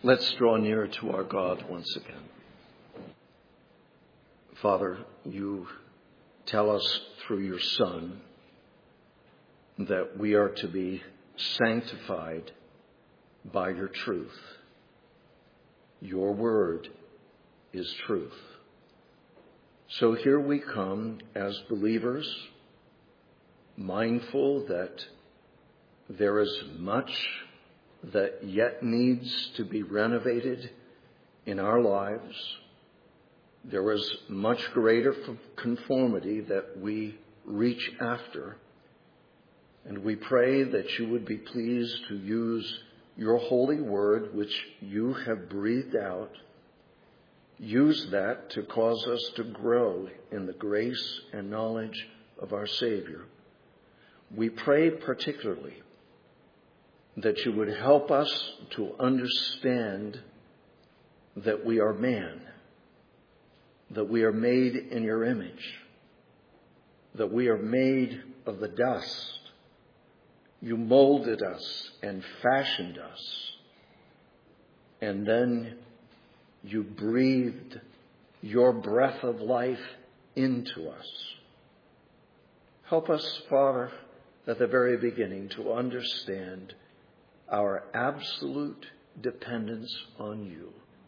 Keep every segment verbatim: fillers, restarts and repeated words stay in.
Let's draw near to our God once again. Father, you tell us through your Son that we are to be sanctified by your truth. Your word is truth. So here we come as believers, mindful that there is much that yet needs to be renovated in our lives. There is much greater conformity that we reach after. And we pray that you would be pleased to use your holy word, which you have breathed out. Use that to cause us to grow in the grace and knowledge of our Savior. We pray particularly that you would help us to understand that we are man, that we are made in your image, that we are made of the dust. You molded us and fashioned us, and then you breathed your breath of life into us. Help us, Father, at the very beginning to understand our absolute dependence on you,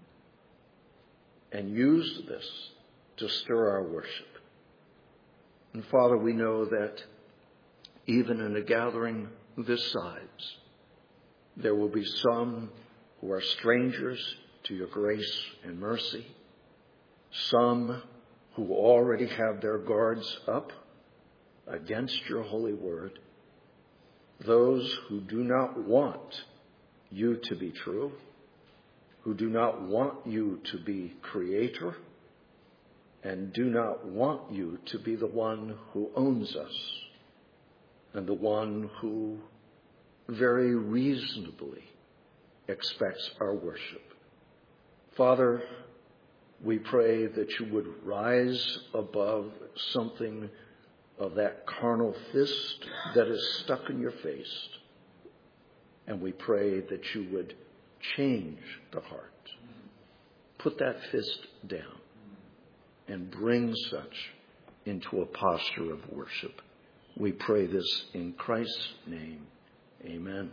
and use this to stir our worship. And Father, we know that even in a gathering this size, there will be some who are strangers to your grace and mercy, some who already have their guards up against your holy word, those who do not want you to be true, who do not want you to be creator, and do not want you to be the one who owns us and the one who very reasonably expects our worship. Father, we pray that you would rise above something of that carnal fist that is stuck in your face. And we pray that you would change the heart. Put that fist down and bring such into a posture of worship. We pray this in Christ's name. Amen.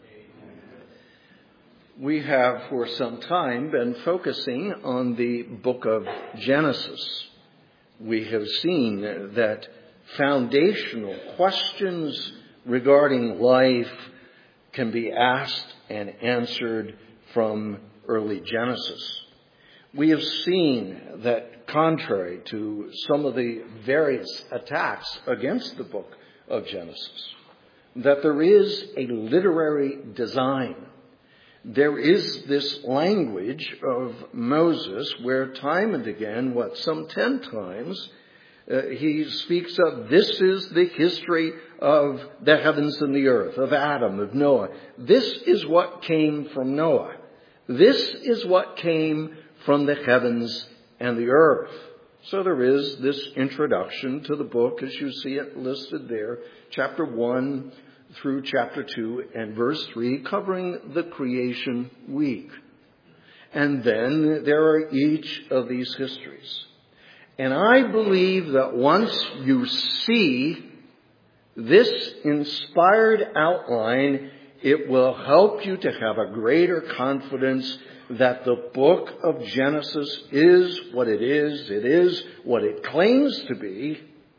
We have for some time been focusing on the book of Genesis. We have seen that foundational questions regarding life can be asked and answered from early Genesis. We have seen that contrary to some of the various attacks against the book of Genesis, that there is a literary design. There is this language of Moses where time and again, what, some ten times, uh, he speaks of this is the history of the heavens and the earth, of Adam, of Noah. This is what came from Noah. This is what came from the heavens and the earth. So there is this introduction to the book as you see it listed there, chapter one through chapter two and verse three, covering the creation week. And then there are each of these histories. And I believe that once you see this inspired outline, it will help you to have a greater confidence that the book of Genesis is what it is. It is what it claims to be.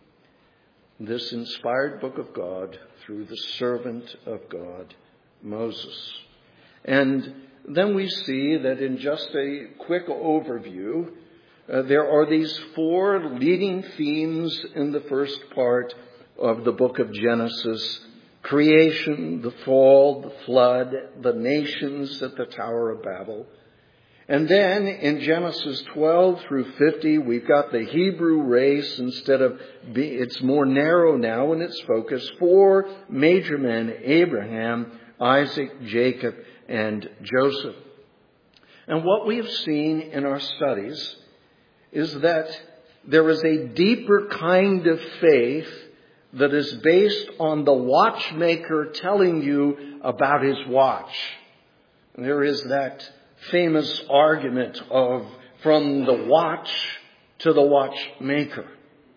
This inspired book of God through the servant of God, Moses. And then we see that in just a quick overview, uh, there are these four leading themes in the first part of the book of Genesis: creation, the fall, the flood, the nations at the Tower of Babel. And then in Genesis twelve through fifty, we've got the Hebrew race. Instead of, be, it's more narrow now in its focus. Four major men: Abraham, Isaac, Jacob, and Joseph. And what we have seen in our studies is that there is a deeper kind of faith that is based on the watchmaker telling you about his watch. And there is that famous argument of from the watch to the watchmaker.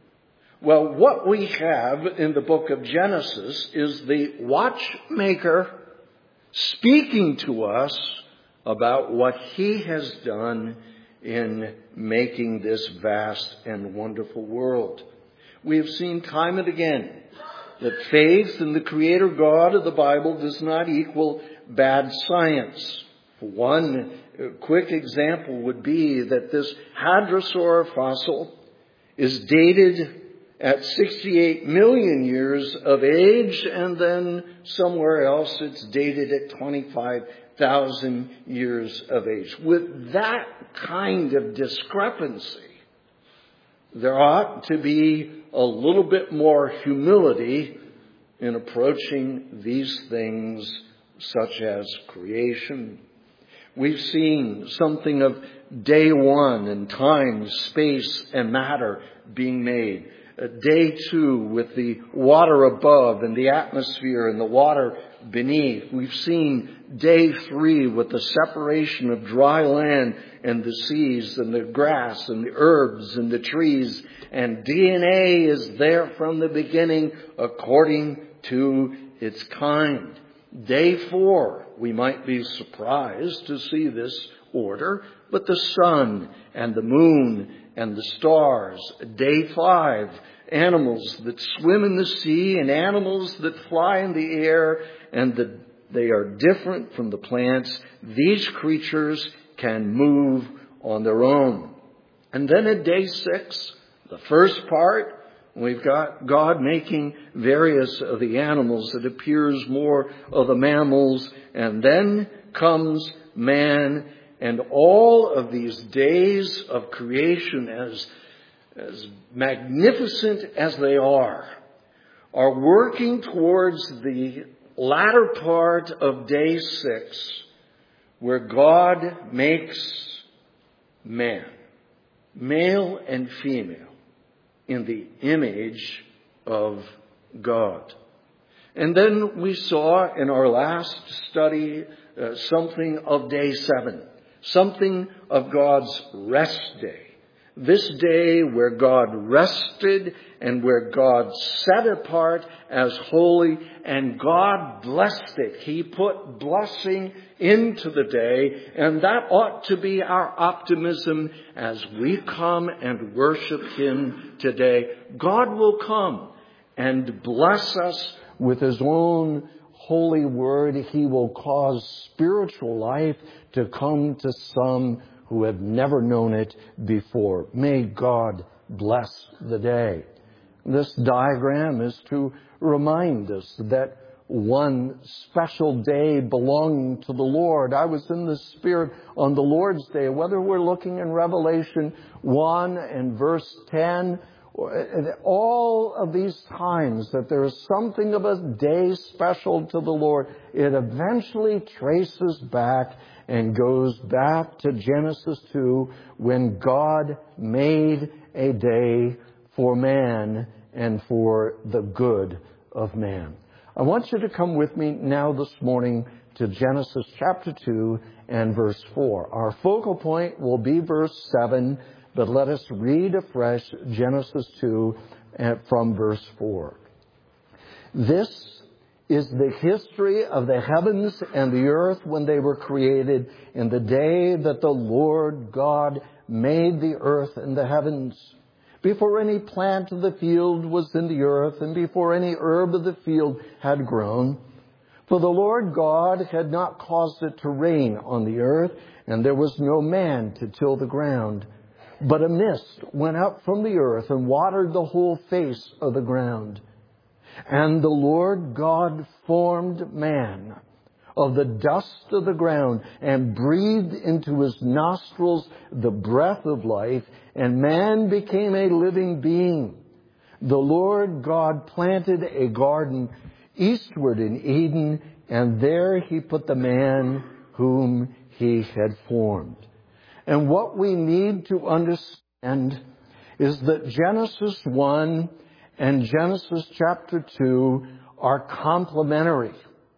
Well, what we have in the book of Genesis is the watchmaker speaking to us about what he has done in making this vast and wonderful world. We have seen time and again that faith in the Creator God of the Bible does not equal bad science. One quick example would be that this hadrosaur fossil is dated at sixty-eight million years of age, and then somewhere else it's dated at twenty-five thousand years of age. With that kind of discrepancy, there ought to be a little bit more humility in approaching these things, such as creation. We've seen something of day one and time, space, and matter being made. Day two with the water above and the atmosphere and the water beneath. We've seen day three with the separation of dry land and the seas and the grass and the herbs and the trees. And D N A is there from the beginning according to its kind. Day four, we might be surprised to see this order, but the sun and the moon and the stars. Day five, animals that swim in the sea and animals that fly in the air, and the, they are different from the plants. These creatures can move on their own. And then at day six, the first part, we've got God making various of the animals. It appears more of the mammals. And then comes man. And all of these days of creation, as, as magnificent as they are, are working towards the latter part of day six, where God makes man, male and female, in the image of God. And then we saw in our last study uh, something of day seven, something of God's rest day. This day where God rested and where God set apart as holy, and God blessed it. He put blessing into the day, and that ought to be our optimism as we come and worship Him today. God will come and bless us with His own holy word. He will cause spiritual life to come to some who have never known it before. May God bless the day. This diagram is to remind us that one special day belonging to the Lord. I was in the Spirit on the Lord's Day. Whether we're looking in Revelation one and verse ten, all of these times that there is something of a day special to the Lord, it eventually traces back and goes back to Genesis two, when God made a day for man and for the good of man. I want you to come with me now this morning to Genesis chapter two and verse four. Our focal point will be verse seven, but let us read afresh Genesis two from verse four. This is the history of the heavens and the earth when they were created, in the day that the Lord God made the earth and the heavens. Before any plant of the field was in the earth, and before any herb of the field had grown. For the Lord God had not caused it to rain on the earth, and there was no man to till the ground. But a mist went up from the earth and watered the whole face of the ground. And the Lord God formed man of the dust of the ground and breathed into his nostrils the breath of life, and man became a living being. The Lord God planted a garden eastward in Eden, and there he put the man whom he had formed. And what we need to understand is that Genesis one and Genesis chapter two are complementary.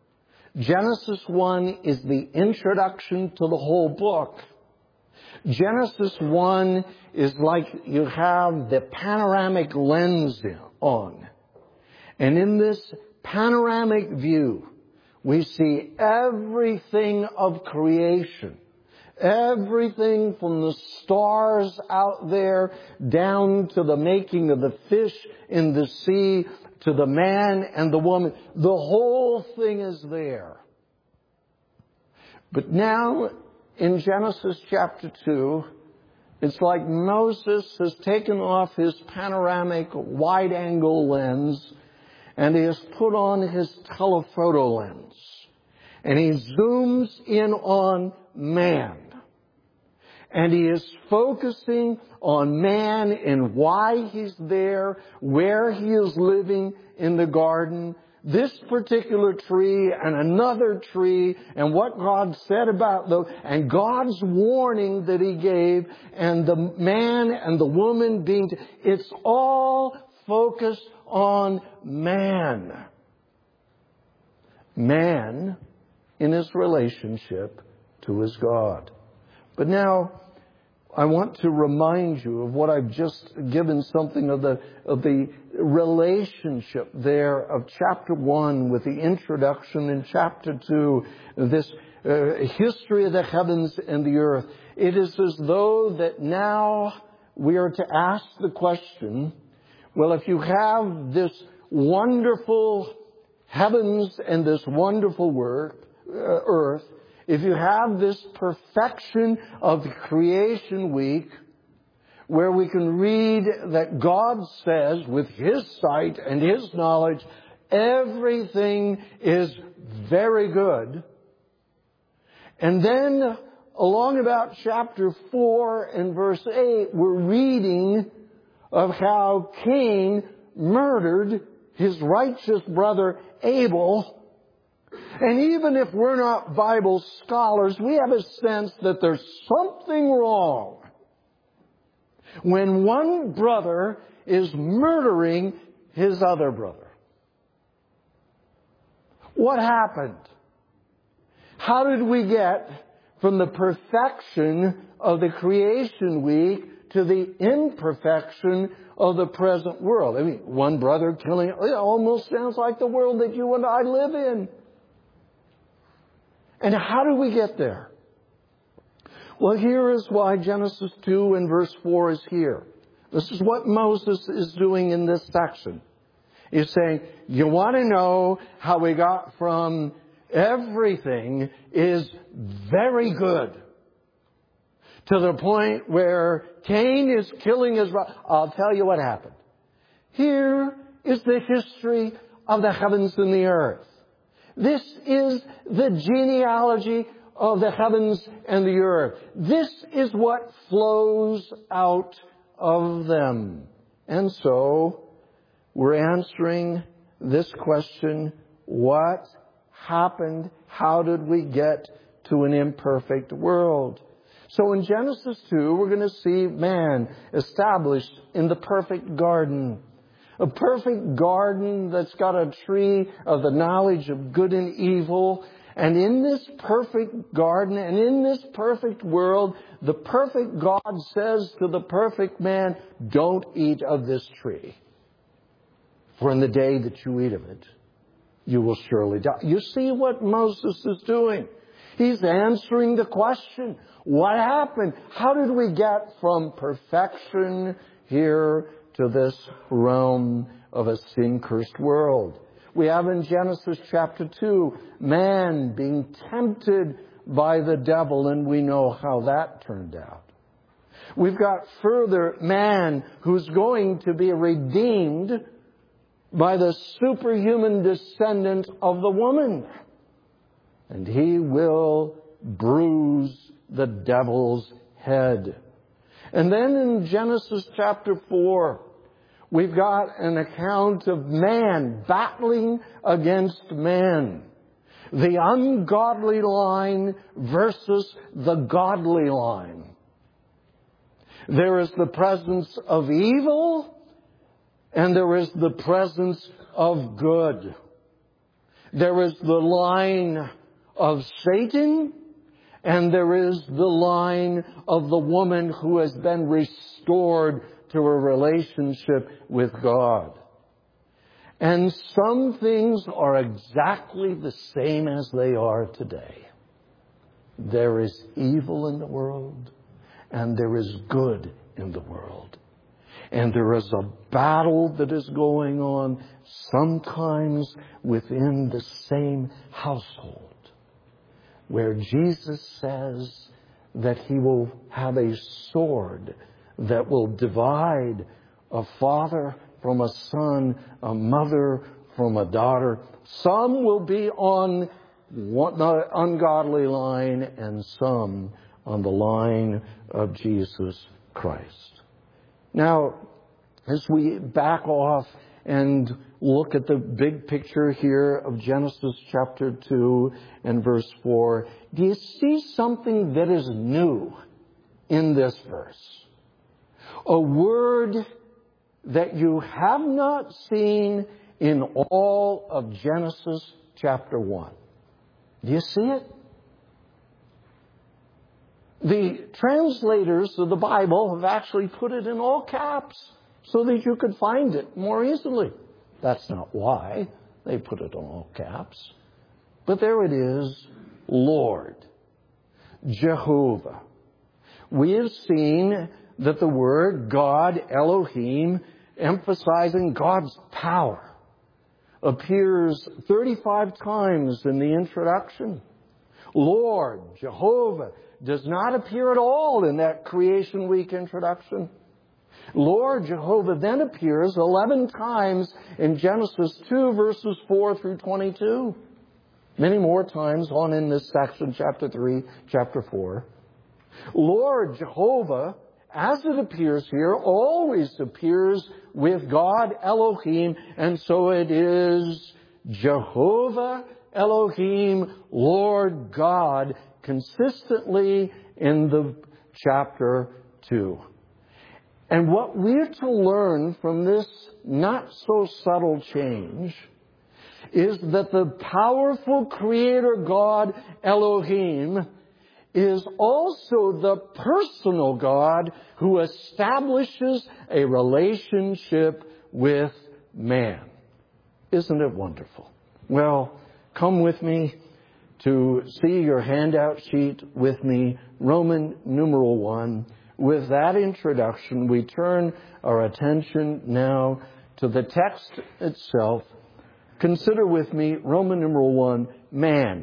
Genesis one is the introduction to the whole book. Genesis one is like you have the panoramic lens on. And in this panoramic view, we see everything of creation. Everything from the stars out there down to the making of the fish in the sea to the man and the woman. The whole thing is there. But now in Genesis chapter two, it's like Moses has taken off his panoramic wide-angle lens and he has put on his telephoto lens. And he zooms in on man. And he is focusing on man and why he's there, where he is living in the garden, this particular tree and another tree, and what God said about those, and God's warning that he gave, and the man and the woman being, it's all focused on man. Man in his relationship to his God. But now, I want to remind you of what I've just given something of the, of the relationship there of chapter one with the introduction in chapter two, this uh, history of the heavens and the earth. It is as though that now we are to ask the question, well, if you have this wonderful heavens and this wonderful work, uh, earth, if you have this perfection of creation week, where we can read that God says, with his sight and his knowledge, everything is very good. And then, along about chapter four and verse eight, we're reading of how Cain murdered his righteous brother Abel. And even if we're not Bible scholars, we have a sense that there's something wrong when one brother is murdering his other brother. What happened? How did we get from the perfection of the creation week to the imperfection of the present world? I mean, one brother killing, it almost sounds like the world that you and I live in. And how do we get there? Well, here is why Genesis two and verse four is here. This is what Moses is doing in this section. He's saying, you want to know how we got from everything is very good to the point where Cain is killing his brother. I'll tell you what happened. Here is the history of the heavens and the earth. This is the genealogy of the heavens and the earth. This is what flows out of them. And so, we're answering this question, what happened? How did we get to an imperfect world? So in Genesis two, we're going to see man established in the perfect garden. A perfect garden that's got a tree of the knowledge of good and evil. And in this perfect garden and in this perfect world, the perfect God says to the perfect man, don't eat of this tree. For in the day that you eat of it, you will surely die. You see what Moses is doing? He's answering the question, what happened? How did we get from perfection here to this realm of a sin-cursed world? We have in Genesis chapter two, man being tempted by the devil, and we know how that turned out. We've got further man who's going to be redeemed by the superhuman descendant of the woman. And he will bruise the devil's head. And then in Genesis chapter four, we've got an account of man battling against man. The ungodly line versus the godly line. There is the presence of evil and there is the presence of good. There is the line of Satan, and there is the line of the woman who has been restored to a relationship with God. And some things are exactly the same as they are today. There is evil in the world, and there is good in the world. And there is a battle that is going on, sometimes within the same household, where Jesus says that He will have a sword that will divide a father from a son, a mother from a daughter. Some will be on the ungodly line, and some on the line of Jesus Christ. Now, as we back off and look at the big picture here of Genesis chapter two and verse four, do you see something that is new in this verse? A word that you have not seen in all of Genesis chapter one. Do you see it? The translators of the Bible have actually put it in all caps so that you could find it more easily. That's not why they put it in all caps. But there it is, Lord, Jehovah. We have seen that the word God, Elohim, emphasizing God's power, appears thirty-five times in the introduction. Lord, Jehovah, does not appear at all in that Creation Week introduction. Lord Jehovah then appears eleven times in Genesis two, verses four through twenty-two. Many more times on in this section, chapter three, chapter four. Lord Jehovah, as it appears here, always appears with God Elohim, and so it is Jehovah Elohim, Lord God, consistently in the chapter two. And what we're to learn from this not so subtle change is that the powerful Creator God Elohim is also the personal God who establishes a relationship with man. Isn't it wonderful? Well, come with me to see your handout sheet with me, Roman numeral one. With that introduction, we turn our attention now to the text itself. Consider with me Roman numeral one, man.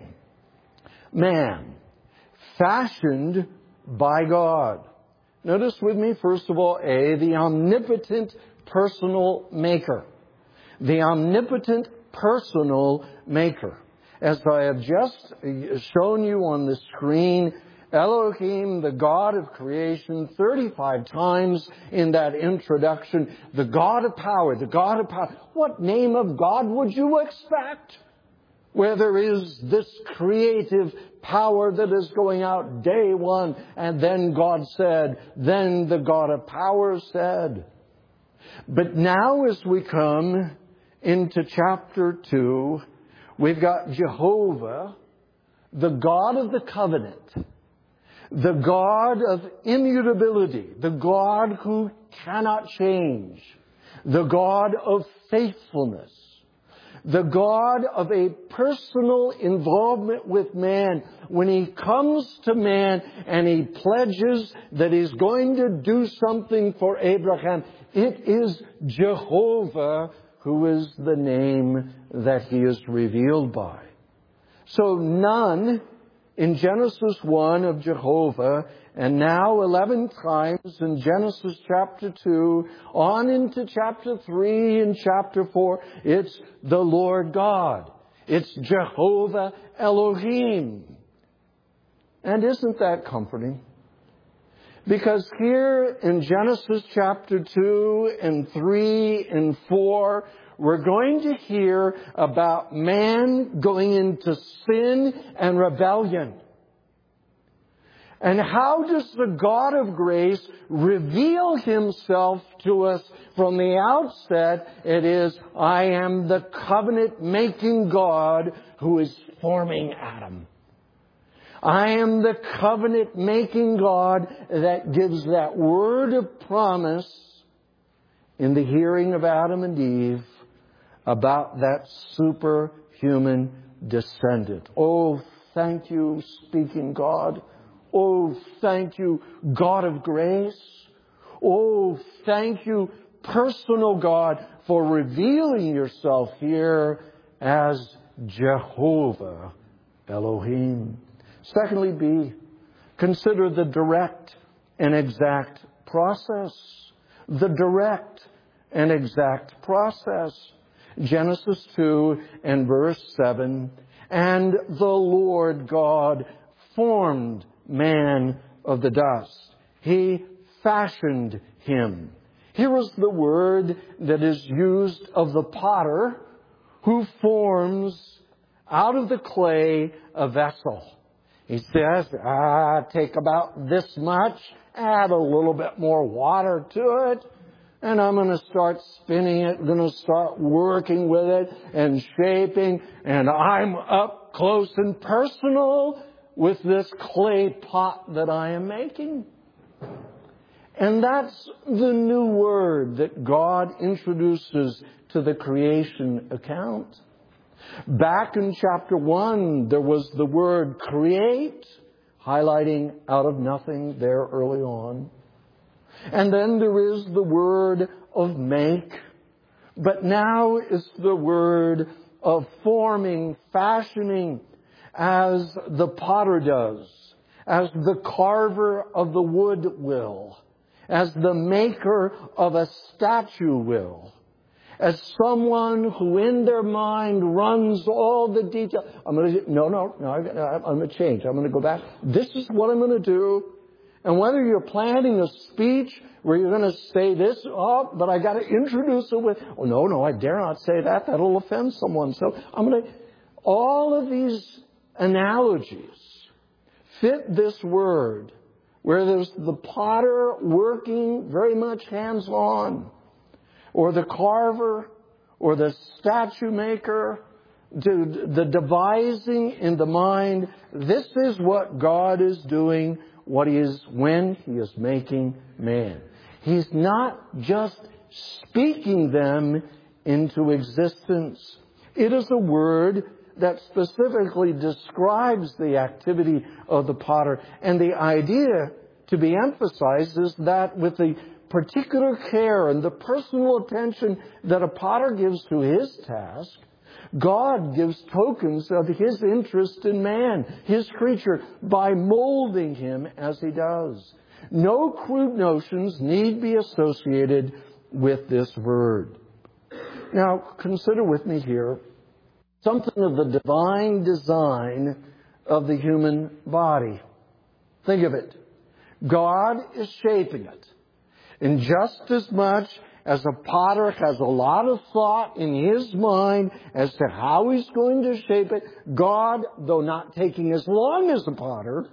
Man, fashioned by God. Notice with me, first of all, A, the omnipotent personal maker. The omnipotent personal maker. As I have just shown you on the screen, Elohim, the God of creation, thirty-five times in that introduction. The God of power, the God of power. What name of God would you expect? Where there is this creative power that is going out day one, and then God said, then the God of power said. But now as we come into chapter two, we've got Jehovah, the God of the covenant, the God of immutability, the God who cannot change, the God of faithfulness, the God of a personal involvement with man. When He comes to man and He pledges that He's going to do something for Abraham, it is Jehovah who is the name that He is revealed by. So none in Genesis one of Jehovah, and now eleven times in Genesis chapter two, on into chapter three and chapter four, it's the Lord God. It's Jehovah Elohim. And isn't that comforting? Because here in Genesis chapter two and three and four, we're going to hear about man going into sin and rebellion. And how does the God of grace reveal himself to us from the outset? It is, I am the covenant-making God who is forming Adam. I am the covenant-making God that gives that word of promise in the hearing of Adam and Eve about that superhuman descendant. Oh, thank you, speaking God. Oh, thank you, God of grace. Oh, thank you, personal God, for revealing yourself here as Jehovah Elohim. Secondly, B, consider the direct and exact process. The direct and exact process. Genesis two and verse seven. And the Lord God formed man of the dust. He fashioned him. Here is the word that is used of the potter who forms out of the clay a vessel. He says, ah, take about this much, add a little bit more water to it, and I'm going to start spinning it, going to start working with it and shaping, and I'm up close and personal with this clay pot that I am making. And that's the new word that God introduces to the creation account. Back in chapter one, there was the word create, highlighting out of nothing there early on. And then there is the word of make. But now is the word of forming, fashioning, as the potter does, as the carver of the wood will, as the maker of a statue will, as someone who in their mind runs all the details. I'm going to, no, no, no, I'm going to change. I'm going to go back. This is what I'm going to do. And whether you're planning a speech where you're going to say this, oh, but I got to introduce it with, oh, no, no, I dare not say that. That'll offend someone. So I'm going to, all of these analogies fit this word where there's the potter working very much hands-on, or the carver, or the statue maker, the devising in the mind. This is what God is doing, what he is when he is making man. He's not just speaking them into existence. It is a word that specifically describes the activity of the potter. And the idea to be emphasized is that with the particular care and the personal attention that a potter gives to his task, God gives tokens of his interest in man, his creature, by molding him as he does. No crude notions need be associated with this word. Now, consider with me here something of the divine design of the human body. Think of it. God is shaping it. And just as much as a potter has a lot of thought in his mind as to how he's going to shape it, God, though not taking as long as the potter,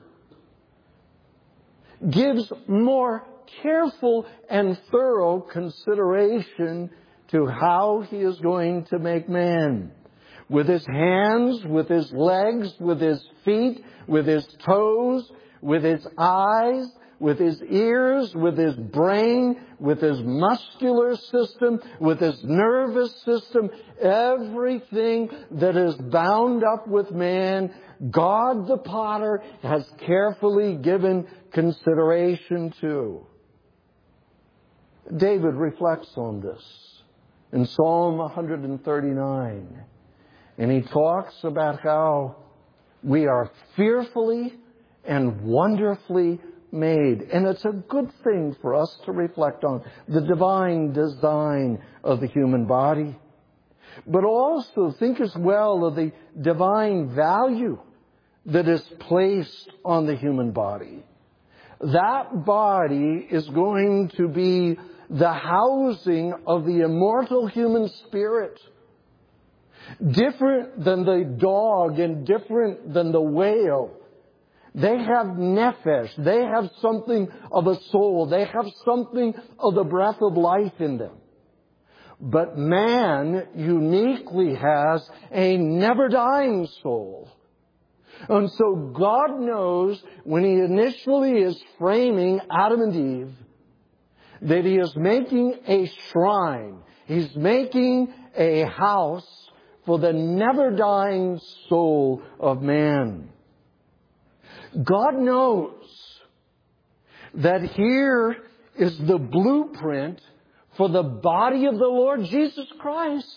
gives more careful and thorough consideration to how he is going to make man. With his hands, with his legs, with his feet, with his toes, with his eyes, with his ears, with his brain, with his muscular system, with his nervous system, everything that is bound up with man, God the potter has carefully given consideration to. David reflects on this in Psalm one thirty-nine. And he talks about how we are fearfully and wonderfully made. And it's a good thing for us to reflect on the divine design of the human body. But also think as well of the divine value that is placed on the human body. That body is going to be the housing of the immortal human spirit. Different than the dog and different than the whale. They have nephesh. They have something of a soul. They have something of the breath of life in them. But man uniquely has a never-dying soul. And so God knows when He initially is framing Adam and Eve that He is making a shrine. He's making a house for the never-dying soul of man. God knows that here is the blueprint for the body of the Lord Jesus Christ.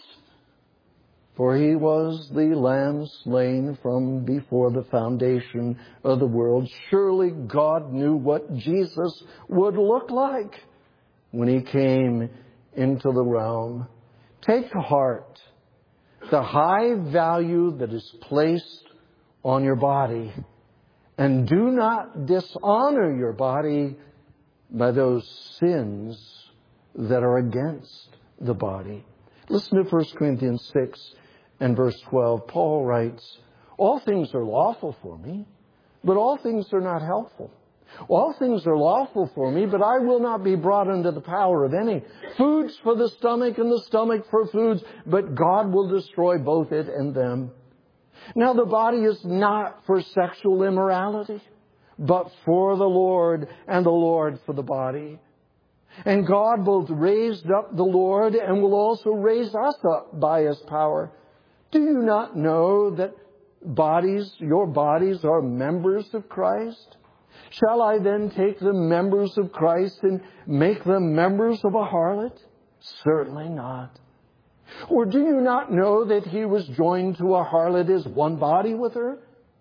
For He was the Lamb slain from before the foundation of the world. Surely God knew what Jesus would look like when He came into the realm. Take to heart the high value that is placed on your body. And do not dishonor your body by those sins that are against the body. Listen to First Corinthians six and verse twelve. Paul writes, all things are lawful for me, but all things are not helpful. All things are lawful for me, but I will not be brought under the power of any. Food's for the stomach and the stomach for foods, but God will destroy both it and them. Now the body is not for sexual immorality, but for the Lord, and the Lord for the body. And God both raised up the Lord and will also raise us up by His power. Do you not know that bodies, your bodies are members of Christ? Shall I then take the members of Christ and make them members of a harlot? Certainly not. Or do you not know that He was joined to a harlot as one body with her?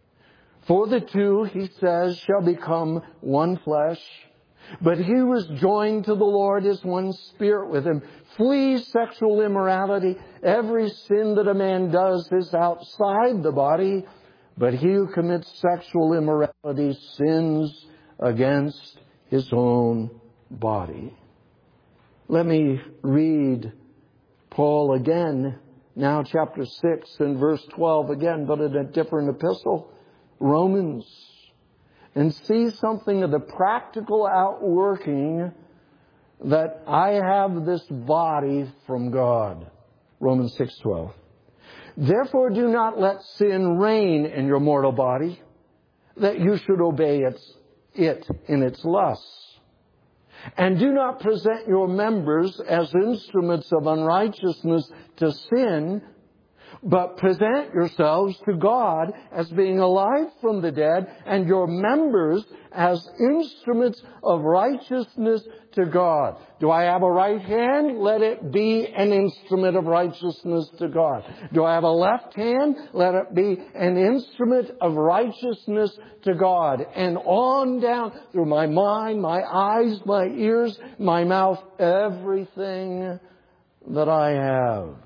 For the two, He says, shall become one flesh. But he was joined to the Lord as one spirit with Him. Flee sexual immorality. Every sin that a man does is outside the body, but he who commits sexual immorality sins against his own body. Let me read Paul again, now chapter six and verse twelve again, but in a different epistle, Romans, and see something of the practical outworking that I have this body from God. Romans six twelve. Therefore do not let sin reign in your mortal body, that you should obey its, it in its lusts. And do not present your members as instruments of unrighteousness to sin, but present yourselves to God as being alive from the dead, and your members as instruments of righteousness to God. Do I have a right hand? Let it be an instrument of righteousness to God. Do I have a left hand? Let it be an instrument of righteousness to God. And on down through my mind, my eyes, my ears, my mouth, everything that I have.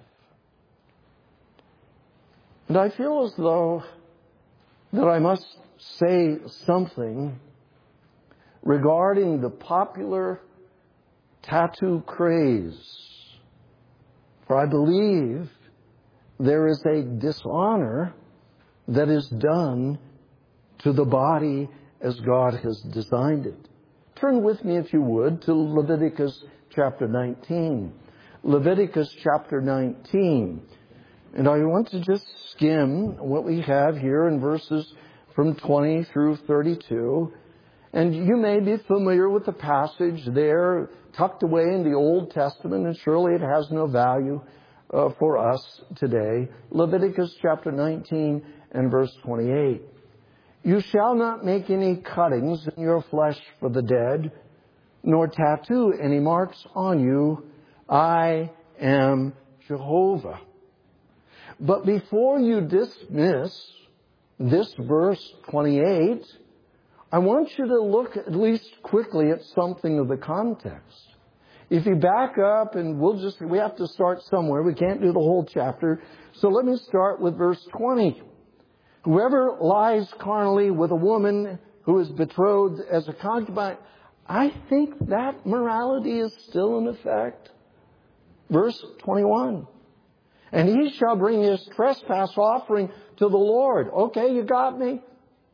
And I feel as though that I must say something regarding the popular tattoo craze. For I believe there is a dishonor that is done to the body as God has designed it. Turn with me, if you would, to Leviticus chapter nineteen. Leviticus chapter nineteen. And I want to just skim what we have here in verses from twenty through thirty-two. And you may be familiar with the passage there tucked away in the Old Testament, and surely it has no value uh, for us today. Leviticus chapter nineteen and verse twenty-eight. You shall not make any cuttings in your flesh for the dead, nor tattoo any marks on you. I am Jehovah. But before you dismiss this verse twenty-eight, I want you to look at least quickly at something of the context. If you back up, and we'll just, we have to start somewhere. We can't do the whole chapter. So let me start with verse twenty. Whoever lies carnally with a woman who is betrothed as a concubine, I think that morality is still in effect. Verse twenty-one. And he shall bring his trespass offering to the Lord. Okay, you got me?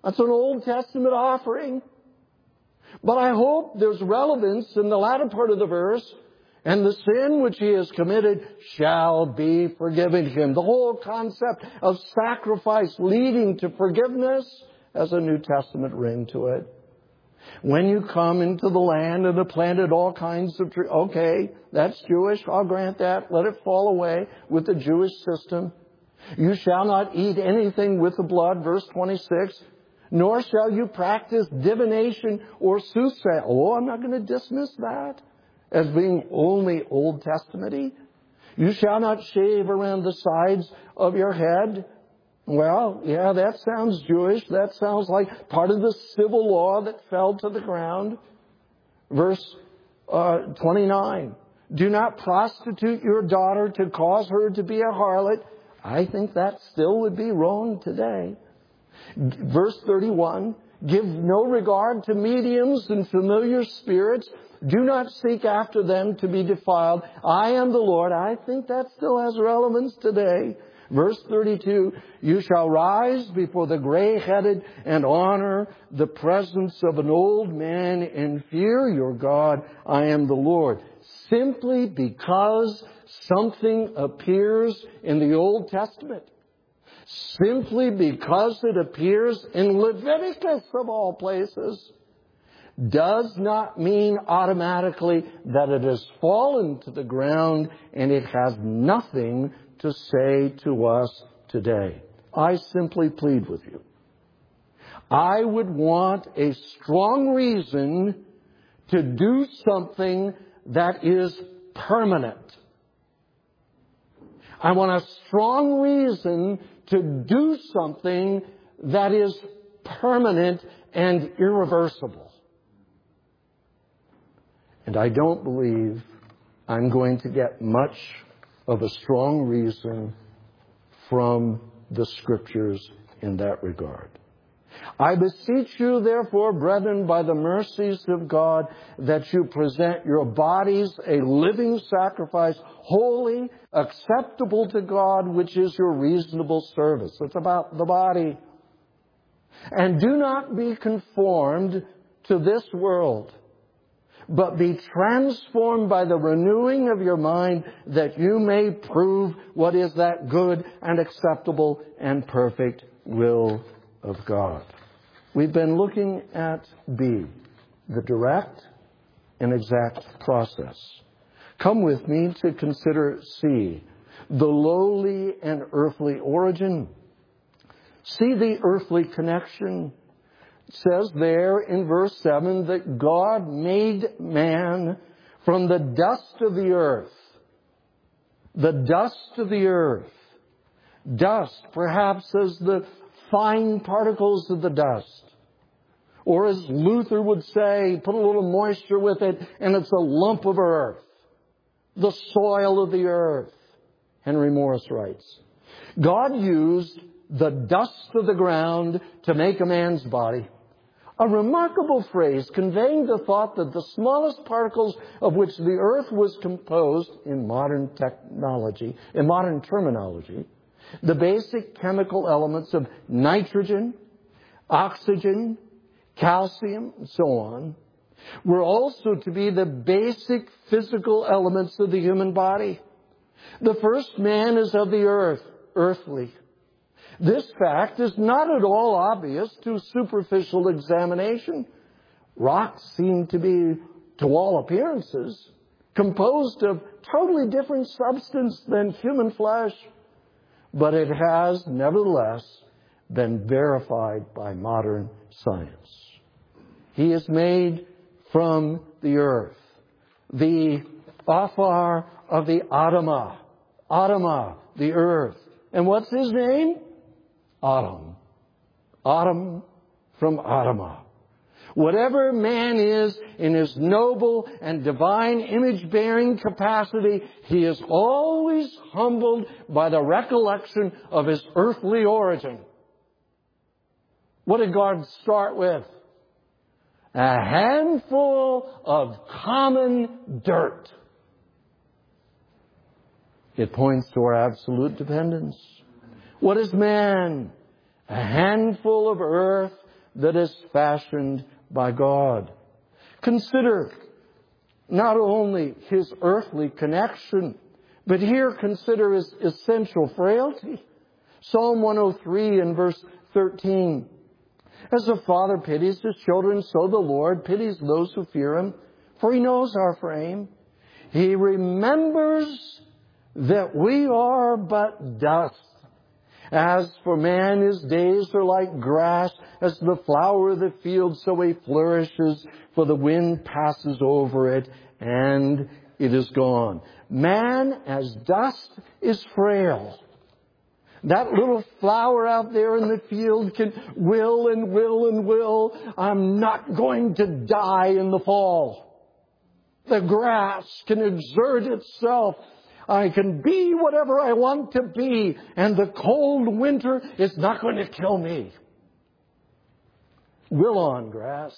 That's an Old Testament offering. But I hope there's relevance in the latter part of the verse. And the sin which he has committed shall be forgiven him. The whole concept of sacrifice leading to forgiveness has a New Testament ring to it. When you come into the land and have planted all kinds of trees, okay, that's Jewish, I'll grant that. Let it fall away with the Jewish system. You shall not eat anything with the blood, verse twenty-six. Nor shall you practice divination or soothsaying. Oh, I'm not going to dismiss that as being only Old Testament-y. You shall not shave around the sides of your head. Well, yeah, that sounds Jewish. That sounds like part of the civil law that fell to the ground. Verse uh, twenty-nine. Do not prostitute your daughter to cause her to be a harlot. I think that still would be wrong today. Verse thirty-one. Give no regard to mediums and familiar spirits. Do not seek after them to be defiled. I am the Lord. I think that still has relevance today. Verse thirty-two, you shall rise before the gray-headed and honor the presence of an old man and fear your God. I am the Lord. Simply because something appears in the Old Testament. Simply because it appears in Leviticus of all places does not mean automatically that it has fallen to the ground and it has nothing to say to us today. I simply plead with you. I would want a strong reason to do something that is permanent. I want a strong reason to do something that is permanent and irreversible. And I don't believe I'm going to get much of a strong reason from the Scriptures in that regard. I beseech you, therefore, brethren, by the mercies of God, that you present your bodies a living sacrifice, holy, acceptable to God, which is your reasonable service. It's about the body. And do not be conformed to this world, but be transformed by the renewing of your mind, that you may prove what is that good and acceptable and perfect will of God. We've been looking at B, the direct and exact process. Come with me to consider C, the lowly and earthly origin. See the earthly connection. It says there in verse seven that God made man from the dust of the earth. The dust of the earth. Dust, perhaps as the fine particles of the dust. Or as Luther would say, put a little moisture with it and it's a lump of earth. The soil of the earth. Henry Morris writes, God used the dust of the ground to make a man's body. A remarkable phrase conveying the thought that the smallest particles of which the earth was composed in modern technology, in modern terminology, the basic chemical elements of nitrogen, oxygen, calcium, and so on, were also to be the basic physical elements of the human body. The first man is of the earth, earthly. This fact is not at all obvious to superficial examination. Rocks seem to be, to all appearances, composed of totally different substance than human flesh. But it has, nevertheless, been verified by modern science. He is made from the earth, the Afar of the Adamah, Adamah, the earth. And what's his name? Adam. Adam from Adamah. Whatever man is in his noble and divine image-bearing capacity, he is always humbled by the recollection of his earthly origin. What did God start with? A handful of common dirt. It points to our absolute dependence. What is man? A handful of earth that is fashioned by God. Consider not only his earthly connection, but here consider his essential frailty. Psalm one oh three and verse thirteen. As the Father pities his children, so the Lord pities those who fear him, for he knows our frame. He remembers that we are but dust. As for man, his days are like grass, as the flower of the field, so he flourishes, for the wind passes over it, and it is gone. Man, as dust, is frail. That little flower out there in the field can will and will and will. I'm not going to die in the fall. The grass can exert itself. I can be whatever I want to be, and the cold winter is not going to kill me. Will on, grass.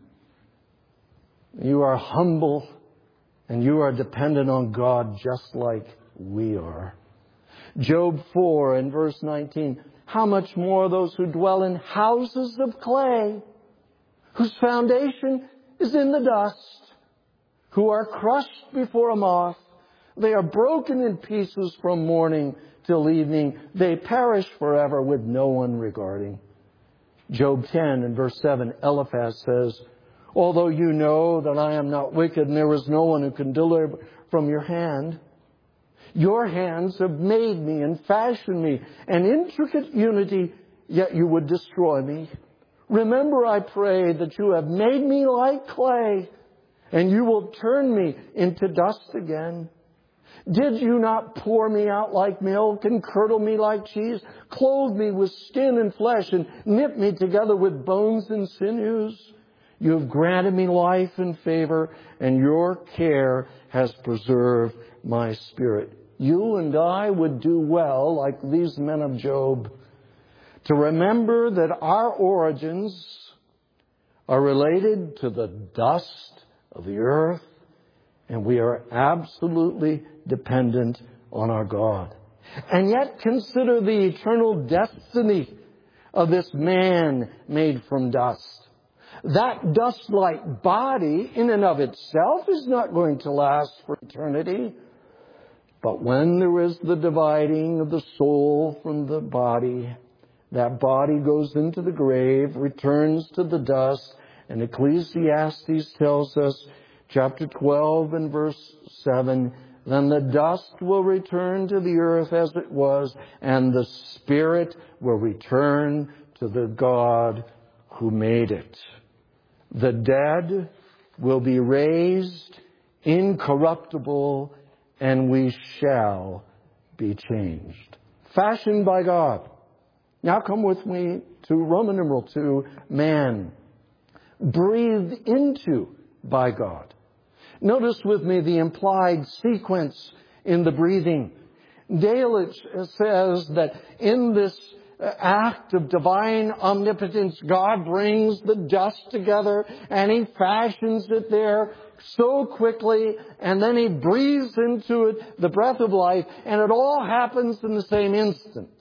You are humble, and you are dependent on God just like we are. Job four and verse nineteen. How much more those who dwell in houses of clay, whose foundation is in the dust, who are crushed before a moth. They are broken in pieces from morning till evening. They perish forever with no one regarding. Job ten and verse seven, Eliphaz says, although you know that I am not wicked and there is no one who can deliver from your hand, your hands have made me and fashioned me, an intricate unity, yet you would destroy me. Remember, I pray, that you have made me like clay, and you will turn me into dust again. Did you not pour me out like milk and curdle me like cheese, clothe me with skin and flesh, and knit me together with bones and sinews? You have granted me life and favor, and your care has preserved my spirit. You and I would do well, like these men of Job, to remember that our origins are related to the dust of the earth, and we are absolutely dependent on our God. And yet consider the eternal destiny of this man made from dust. That dust-like body in and of itself is not going to last for eternity. But when there is the dividing of the soul from the body, that body goes into the grave, returns to the dust, and Ecclesiastes tells us, chapter twelve and verse seven, then the dust will return to the earth as it was, and the spirit will return to the God who made it. The dead will be raised incorruptible, and we shall be changed. Fashioned by God. Now come with me to Roman numeral two, man. Breathed into by God. Notice with me the implied sequence in the breathing. Delitzsch says that in this act of divine omnipotence, God brings the dust together and He fashions it there so quickly, and then He breathes into it the breath of life, and it all happens in the same instant.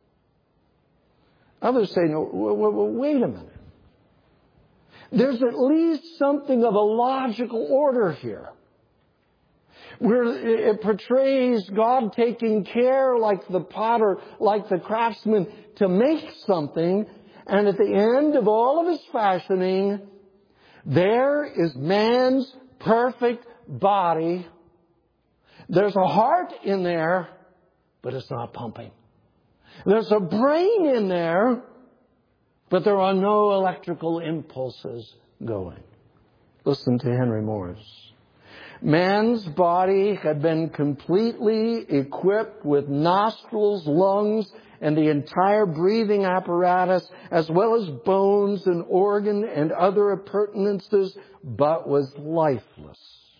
Others say, no, wait a minute. There's at least something of a logical order here, where it portrays God taking care, like the potter, like the craftsman, to make something, and at the end of all of His fashioning, there is man's perfect body. There's a heart in there, but it's not pumping. There's a brain in there, but there are no electrical impulses going. Listen to Henry Morris. Man's body had been completely equipped with nostrils, lungs, and the entire breathing apparatus, as well as bones and organ and other appurtenances, but was lifeless.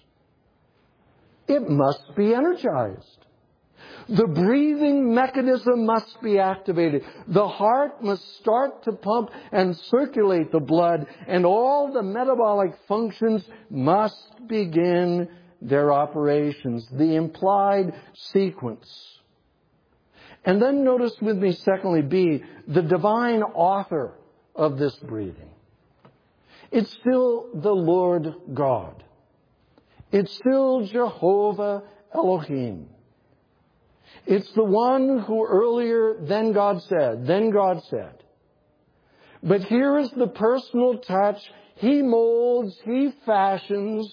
It must be energized. The breathing mechanism must be activated. The heart must start to pump and circulate the blood, and all the metabolic functions must begin their operations. The implied sequence. And then notice with me, secondly, B, the divine author of this breathing. It's still the Lord God. It's still Jehovah Elohim. It's the one who earlier, then God said, then God said. But here is the personal touch. He molds, He fashions,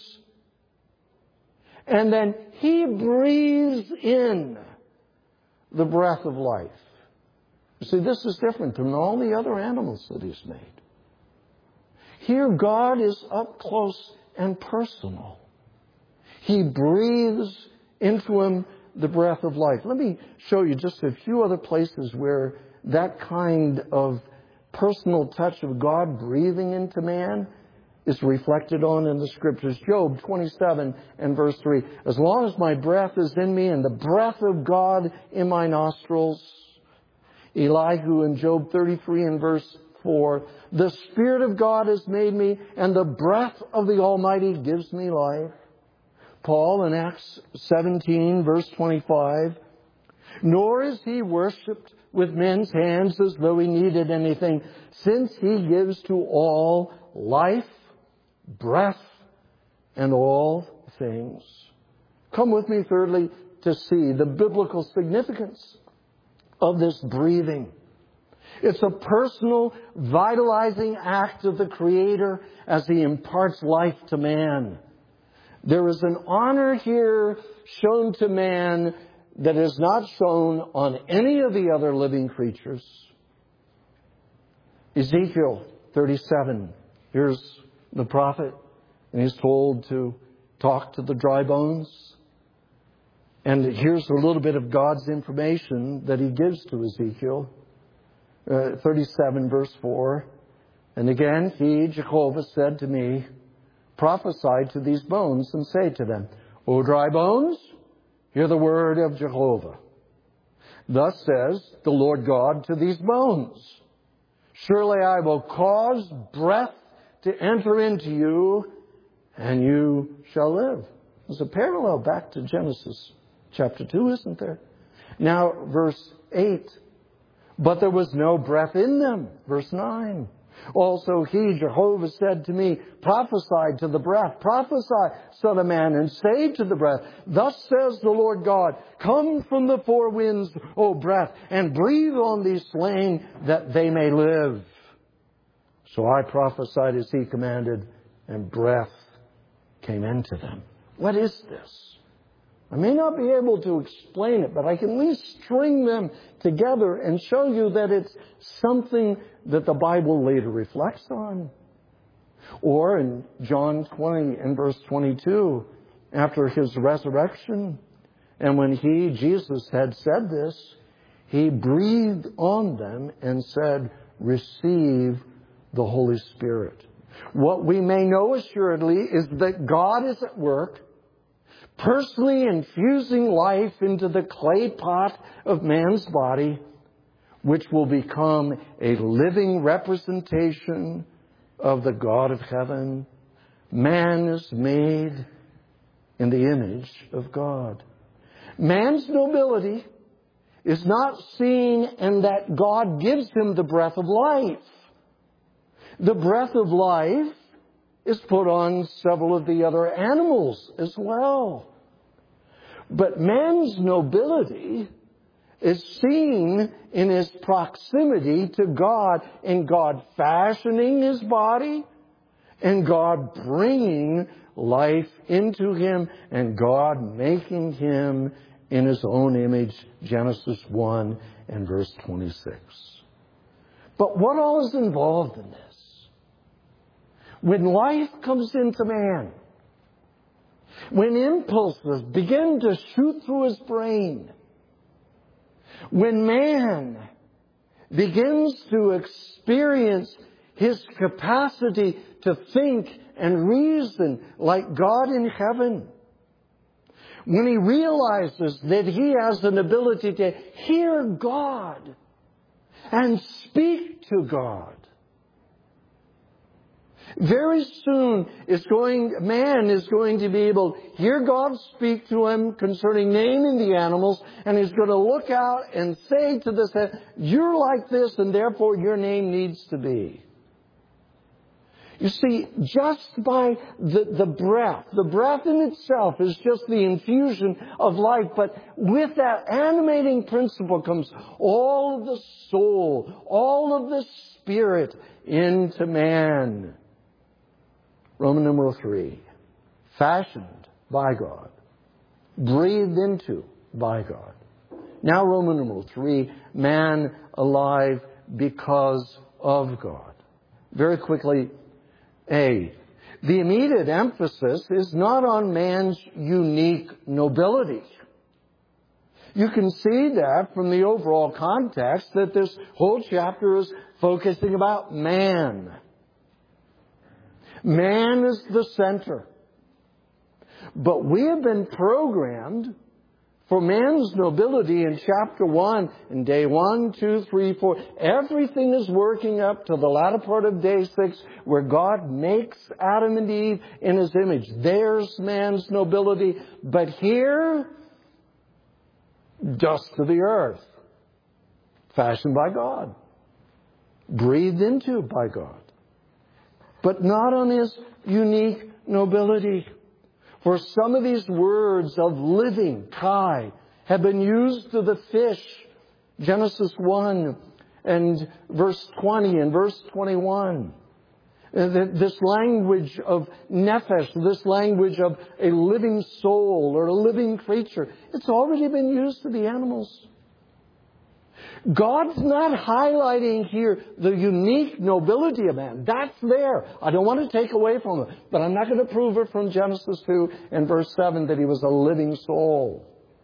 and then He breathes in the breath of life. You see, this is different from all the other animals that He's made. Here, God is up close and personal. He breathes into him the breath of life. Let me show you just a few other places where that kind of personal touch of God breathing into man is reflected on in the Scriptures. Job twenty-seven and verse three. As long as my breath is in me and the breath of God in my nostrils. Elihu in Job thirty-three and verse four. The Spirit of God has made me, and the breath of the Almighty gives me life. Paul in Acts seventeen verse twenty-five. Nor is He worshipped with men's hands as though He needed anything, since He gives to all life, breath, and all things. Come with me, thirdly, to see the biblical significance of this breathing. It's a personal, vitalizing act of the Creator as He imparts life to man. There is an honor here shown to man that is not shown on any of the other living creatures. Ezekiel thirty-seven. Here's the prophet, and he's told to talk to the dry bones. And here's a little bit of God's information that He gives to Ezekiel. Uh, thirty-seven verse four. And again, He, Jehovah, said to me, prophesy to these bones and say to them, O dry bones, hear the word of Jehovah. Thus says the Lord God to these bones, surely I will cause breath to enter into you, and you shall live. There's a parallel back to Genesis chapter two, isn't there? Now, verse eight. But there was no breath in them. Verse nine. Also He, Jehovah, said to me, prophesy to the breath. Prophesy, son of man, and say to the breath, thus says the Lord God, come from the four winds, O breath, and breathe on these slain, that they may live. So I prophesied as He commanded, and breath came into them. What is this? I may not be able to explain it, but I can at least string them together and show you that it's something that the Bible later reflects on. Or in John twenty and verse twenty-two, after His resurrection, and when He, Jesus, had said this, He breathed on them and said, receive the Holy Spirit. What we may know assuredly is that God is at work, personally infusing life into the clay pot of man's body, which will become a living representation of the God of heaven. Man is made in the image of God. Man's nobility is not seen in that God gives him the breath of life. The breath of life is put on several of the other animals as well. But man's nobility is seen in his proximity to God, in God fashioning his body, and God bringing life into him, and God making him in His own image, Genesis one and verse twenty-six. But what all is involved in this? When life comes into man, when impulses begin to shoot through his brain, when man begins to experience his capacity to think and reason like God in heaven, when he realizes that he has an ability to hear God and speak to God, very soon is going, man is going to be able to hear God speak to him concerning naming the animals, and he's going to look out and say to this, you're like this, and therefore your name needs to be. You see, just by the, the breath, the breath in itself is just the infusion of life, but with that animating principle comes all of the soul, all of the spirit into man. Roman numeral three, fashioned by God, breathed into by God. Now Roman numeral three, man alive because of God. Very quickly, A, the immediate emphasis is not on man's unique nobility. You can see that from the overall context that this whole chapter is focusing about man. Man is the center. But we have been programmed for man's nobility in chapter one, in day one, two, three, four. Everything is working up to the latter part of day six, where God makes Adam and Eve in His image. There's man's nobility. But here, dust to the earth, fashioned by God, breathed into by God, but not on His unique nobility. For some of these words of living, kai, have been used to the fish. Genesis one and verse twenty and verse twenty-one. This language of nephesh, this language of a living soul or a living creature, it's already been used to the animals. God's not highlighting here the unique nobility of man. That's there. I don't want to take away from it. But I'm not going to prove it from Genesis two and verse seven that he was a living soul.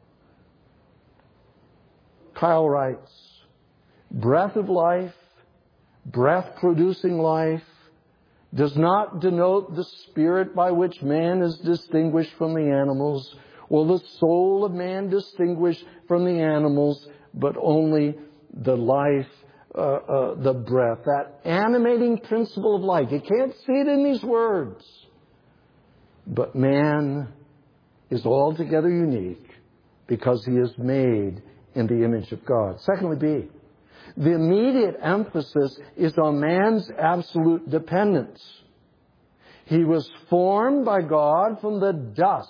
Kyle writes, breath of life, breath-producing life, does not denote the spirit by which man is distinguished from the animals, or the soul of man distinguished from the animals, but only the life, uh, uh, the breath, that animating principle of life. You can't see it in these words. But man is altogether unique because he is made in the image of God. Secondly, B, the immediate emphasis is on man's absolute dependence. He was formed by God from the dust.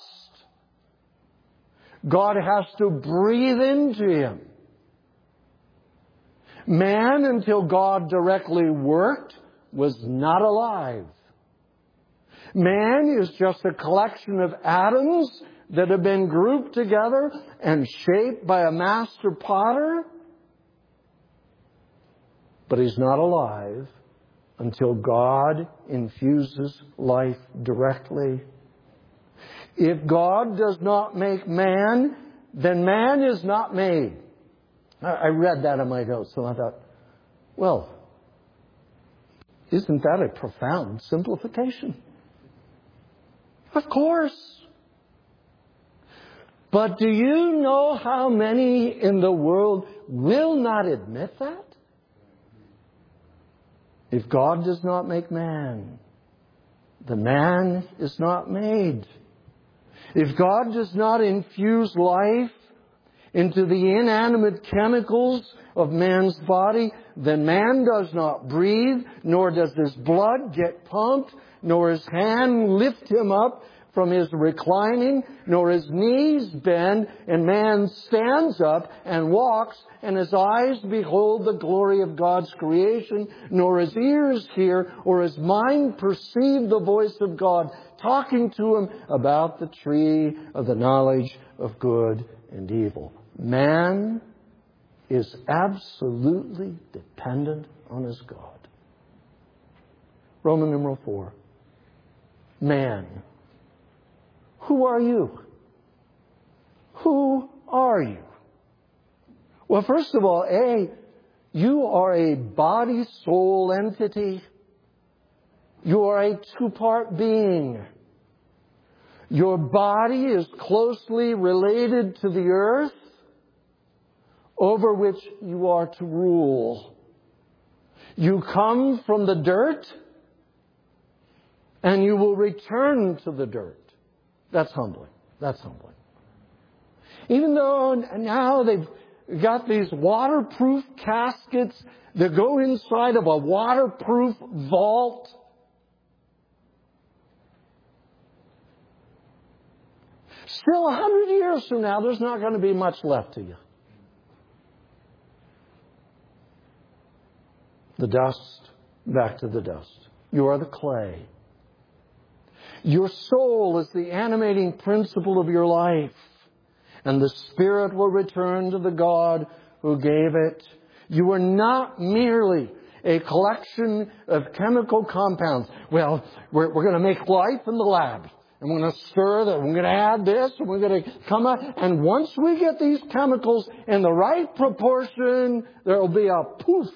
God has to breathe into him. Man, until God directly worked, was not alive. Man is just a collection of atoms that have been grouped together and shaped by a master potter. But he's not alive until God infuses life directly. If God does not make man, then man is not made. I read that in my notes, and I thought, well, isn't that a profound simplification? Of course. But do you know how many in the world will not admit that? If God does not make man, the man is not made. If God does not infuse life into the inanimate chemicals of man's body, then man does not breathe, nor does his blood get pumped, nor his hand lift him up from his reclining, nor his knees bend, and man stands up and walks, and his eyes behold the glory of God's creation, nor his ears hear, or his mind perceive the voice of God talking to him about the tree of the knowledge of good and evil. Man is absolutely dependent on his God. Roman numeral four. Man. Who are you? Who are you? Well, first of all, A, you are a body-soul entity. You are a two-part being. Your body is closely related to the earth, over which you are to rule. You come from the dirt, and you will return to the dirt. That's humbling. That's humbling. Even though now they've got these waterproof caskets that go inside of a waterproof vault, Still, a hundred years from now, there's not going to be much left to you. The dust, back to the dust. You are the clay. Your soul is the animating principle of your life. And the Spirit will return to the God who gave it. You are not merely a collection of chemical compounds. Well, we're, we're going to make life in the lab. And we're going to stir that. We're going to add this. And we're going to come out. And once we get these chemicals in the right proportion, there will be a poof.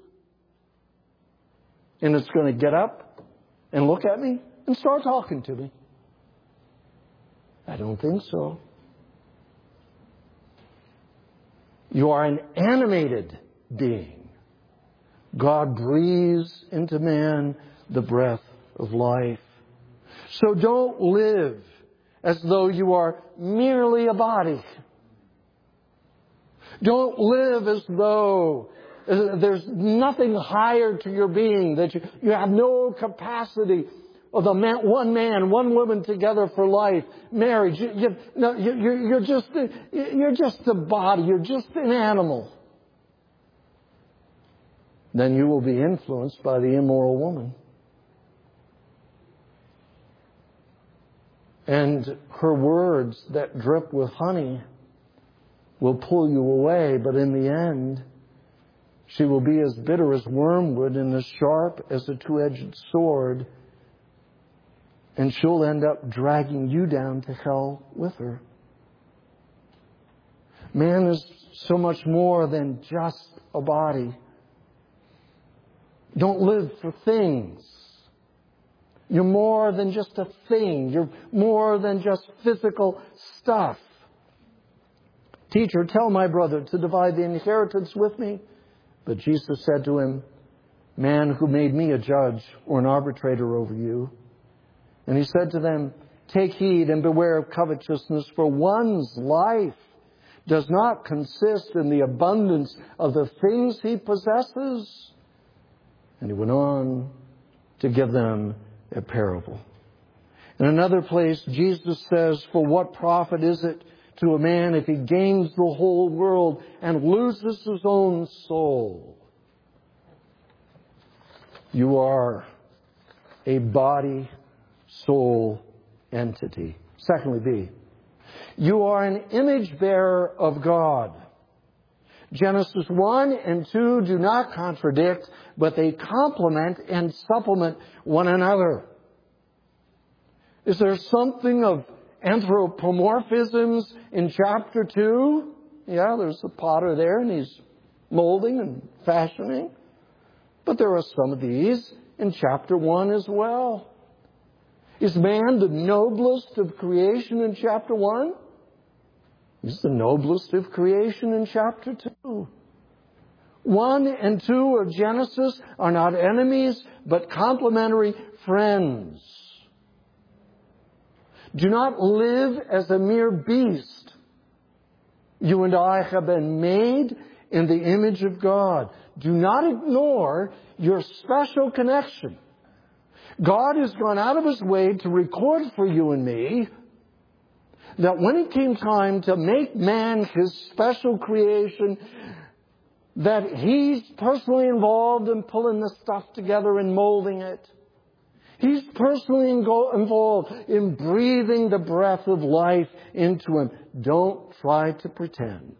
And it's going to get up and look at me and start talking to me. I don't think so. You are an animated being. God breathes into man the breath of life. So don't live as though you are merely a body. Don't live as though there's nothing higher to your being, that you, you have no capacity of the man, one man, one woman together for life, marriage. You, you, no, you, you're, you're just you're just a body. You're just an animal. Then you will be influenced by the immoral woman. And her words that drip with honey will pull you away, but in the end, she will be as bitter as wormwood and as sharp as a two-edged sword. And she'll end up dragging you down to hell with her. Man is so much more than just a body. Don't live for things. You're more than just a thing. You're more than just physical stuff. Teacher, tell my brother to divide the inheritance with me. But Jesus said to him, man, who made me a judge or an arbitrator over you? And he said to them, take heed and beware of covetousness, for one's life does not consist in the abundance of the things he possesses. And he went on to give them a parable. In another place, Jesus says, for what profit is it to a man if he gains the whole world and loses his own soul? You are a body, soul entity. Secondly, B, you are an image bearer of God. Genesis one and two do not contradict, but they complement and supplement one another. Is there something of anthropomorphisms in chapter two? Yeah, there's a potter there and he's molding and fashioning. But there are some of these in chapter one as well. Is man the noblest of creation in chapter one? He's the noblest of creation in chapter two. One and two of Genesis are not enemies, but complementary friends. Do not live as a mere beast. You and I have been made in the image of God. Do not ignore your special connection. God has gone out of His way to record for you and me that when it came time to make man His special creation, that He's personally involved in pulling the stuff together and molding it. He's personally involved in breathing the breath of life into him. Don't try to pretend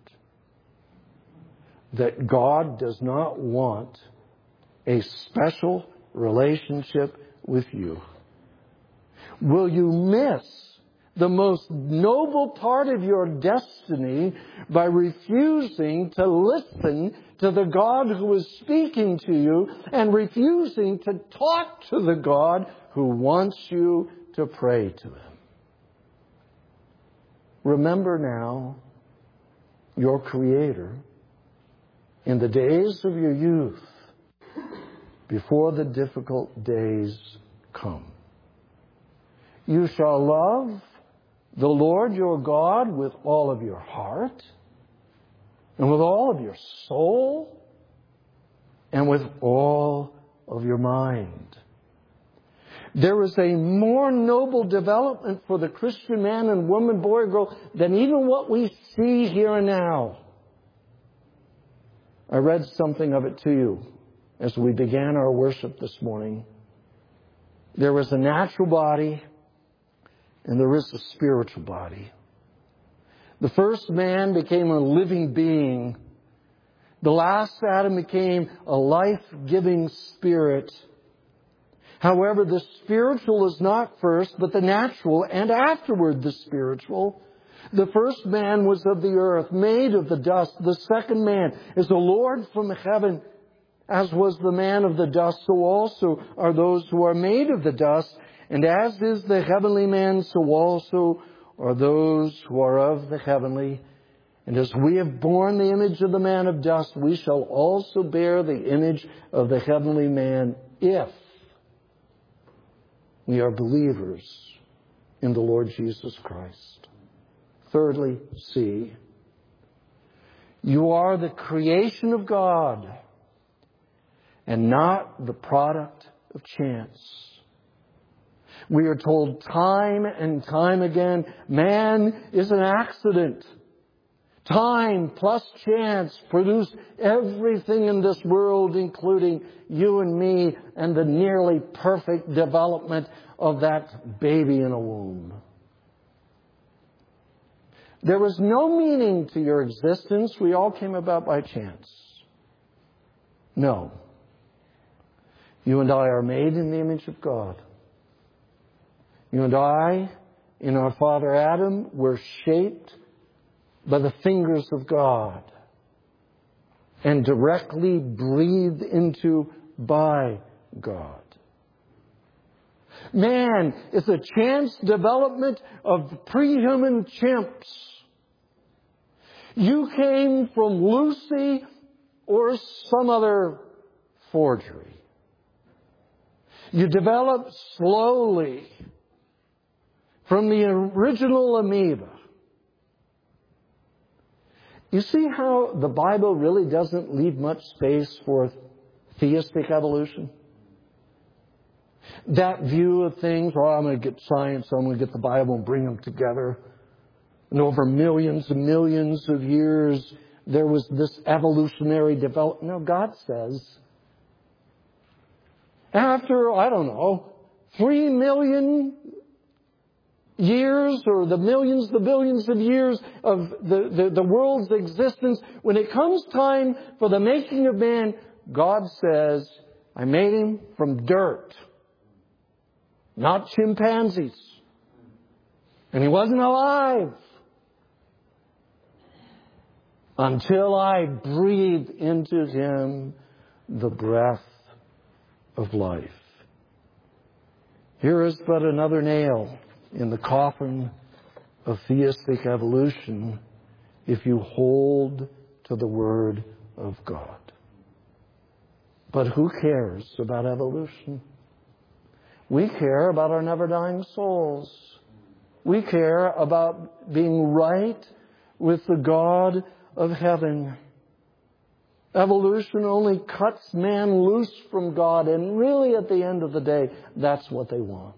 that God does not want a special relationship with you. Will you miss the most noble part of your destiny by refusing to listen to the God who is speaking to you and refusing to talk to the God who wants you to pray to Him? Remember now your Creator in the days of your youth, before the difficult days come. You shall love the Lord your God with all of your heart and with all of your soul and with all of your mind. There is a more noble development for the Christian man and woman, boy or girl, than even what we see here and now. I read something of it to you as we began our worship this morning. There was a natural body and there is a spiritual body. The first man became a living being. The last Adam became a life-giving spirit. However, the spiritual is not first, but the natural, and afterward the spiritual. The first man was of the earth, made of the dust. The second man is the Lord from heaven. As was the man of the dust, so also are those who are made of the dust. And as is the heavenly man, so also are those who are of the heavenly. And as we have borne the image of the man of dust, we shall also bear the image of the heavenly man, if we are believers in the Lord Jesus Christ. Thirdly, C, you are the creation of God and not the product of chance. We are told time and time again, man is an accident. Time plus chance produce everything in this world, including you and me and the nearly perfect development of that baby in a womb. There was no meaning to your existence. We all came about by chance. No. You and I are made in the image of God. You and I, in our father Adam, were shaped by the fingers of God and directly breathed into by God. Man is a chance development of pre-human chimps. You came from Lucy or some other forgery. You developed slowly from the original amoeba. You see how the Bible really doesn't leave much space for theistic evolution? That view of things, well, I'm going to get science, I'm going to get the Bible and bring them together. And over millions and millions of years, there was this evolutionary development. No, God says, after, I don't know, three million years or the millions, the billions of years of the, the, the world's existence, when it comes time for the making of man, God says, I made him from dirt, not chimpanzees. And he wasn't alive until I breathed into him the breath of life. Here is but another nail in the coffin of theistic evolution if you hold to the Word of God. But who cares about evolution? We care about our never-dying souls. We care about being right with the God of heaven. Evolution only cuts man loose from God, and really at the end of the day, that's what they want.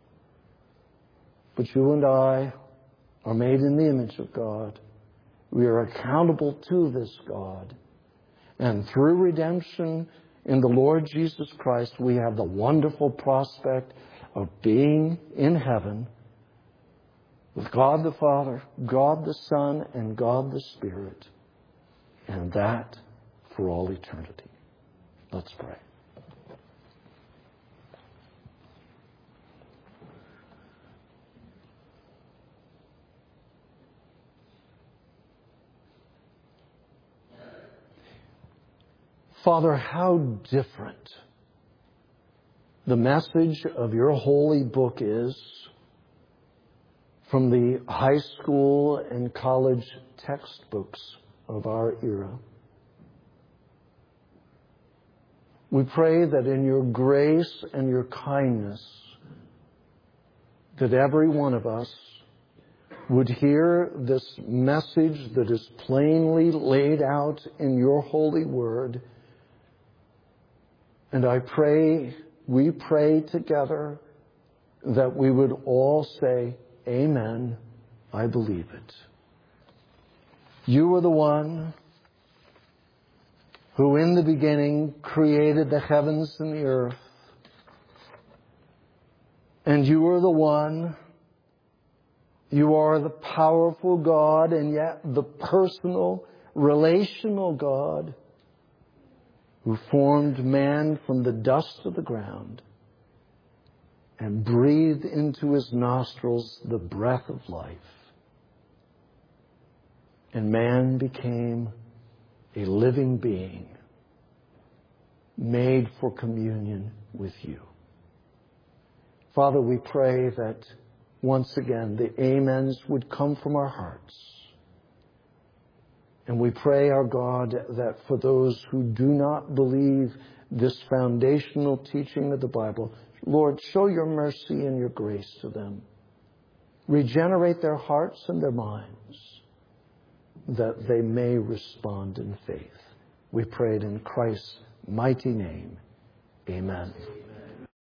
But you and I are made in the image of God. We are accountable to this God. And through redemption in the Lord Jesus Christ, we have the wonderful prospect of being in heaven with God the Father, God the Son, and God the Spirit. And that for all eternity. Let's pray. Father, how different the message of your holy book is from the high school and college textbooks of our era. We pray that in your grace and your kindness, that every one of us would hear this message that is plainly laid out in your holy word. And I pray, we pray together that we would all say, Amen, I believe it. You are the one who in the beginning created the heavens and the earth. And you are the one, you are the powerful God and yet the personal, relational God who formed man from the dust of the ground and breathed into his nostrils the breath of life. And man became a living being made for communion with you. Father, we pray that once again the amens would come from our hearts. And we pray, our God, that for those who do not believe this foundational teaching of the Bible, Lord, show your mercy and your grace to them. Regenerate their hearts and their minds that they may respond in faith. We pray it in Christ's mighty name. Amen.